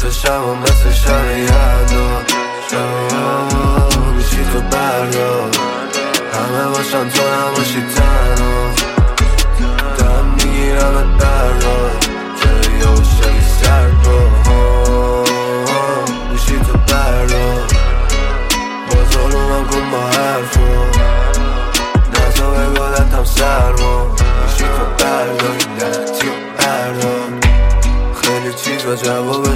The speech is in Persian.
مثل شب و مثل شب یلدا بیشی تو بردار همه باشن تو نباشی تنها دم میگیرم دردا